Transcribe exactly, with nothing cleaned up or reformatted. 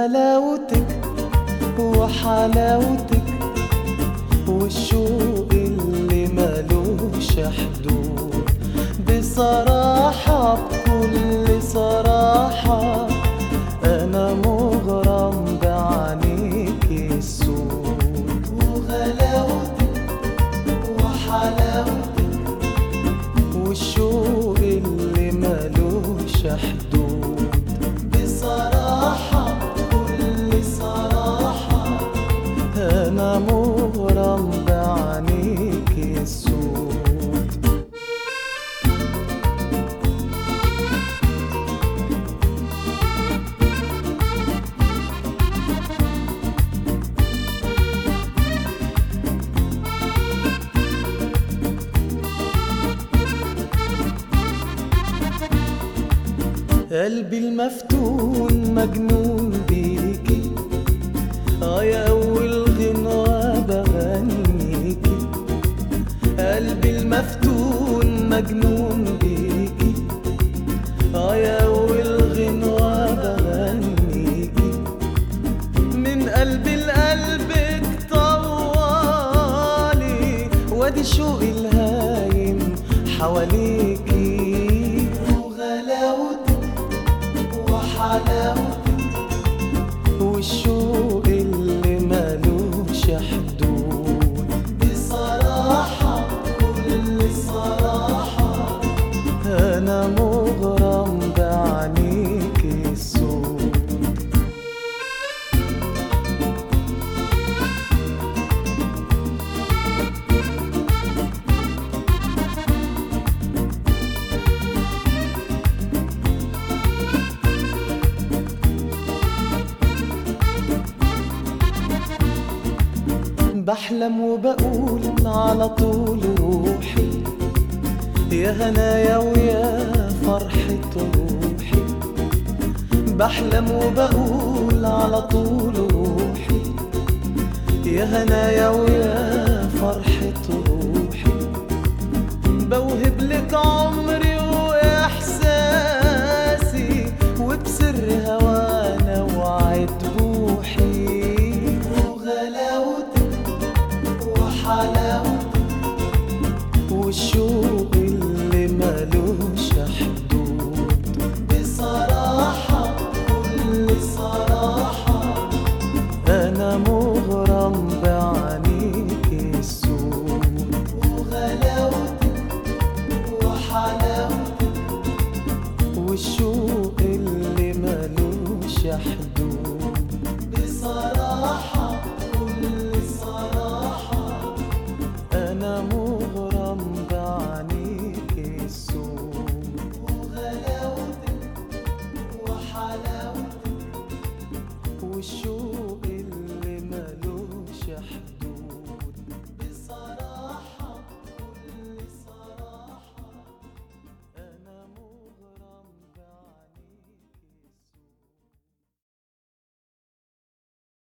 وغلاوتك وحلاوتك والشوق اللي ملوش حدود. بصراحة بكل صراحة أنا مغرم بعينيك السود. وغلاوتك وحلاوتك والشوق اللي ملوش حدود. بصراحة بكل صراحة أنا مغرم بعينيك السود. قلبي المفتون مجنون بيكي، اه يا أول غنوة بغنيكي. قلبي المفتون مجنون بيكي، اه يا أول غنوة بغنيكي. من قلبي لقلبك طوالي وادي شوقي الهايم حواليكي. وغلاوتك وحلاوتك والشوق اللي ملوش حدود. بصراحة بكل صراحة أنا مغرم بعينيك السود. بحلم وبقول على طول روحي يا هنايا ويا فرحة روحي. بحلم وبقول على طول روحي يا هنايا ويا فرحة روحي. بوهب لك عمري وإحساسي وبسر هوانا وعد روحي. وغلاوتك وحلاوتك والشوق اللي ملوش حدود. بصراحة بكل صراحة أنا مغرم بعينيك السود. وغلاوتك وحلاوتك والشوق اللي ملوش حدود. بصراحة بكل صراحة أنا مغرم